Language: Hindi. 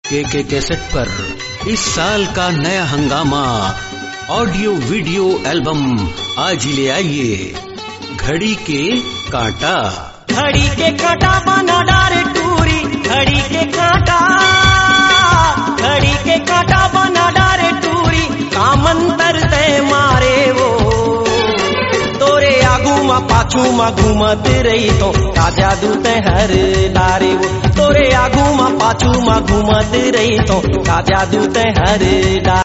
के कैसेट पर इस साल का नया हंगामा ऑडियो वीडियो एल्बम आज ही ले आइए। घड़ी के कांटा। घड़ी के कांटा बना डारे टूरी, घड़ी के कांटा, घड़ी के कांटा बना डारे टूरी, कामंतर ते मारे वो तोरे आगू मा पाछू मा घूमत रही तो का जादू ते हर लारे वो तोरे आगू मा पाछू मा घूमत रही तो का जादू ते हर लारे।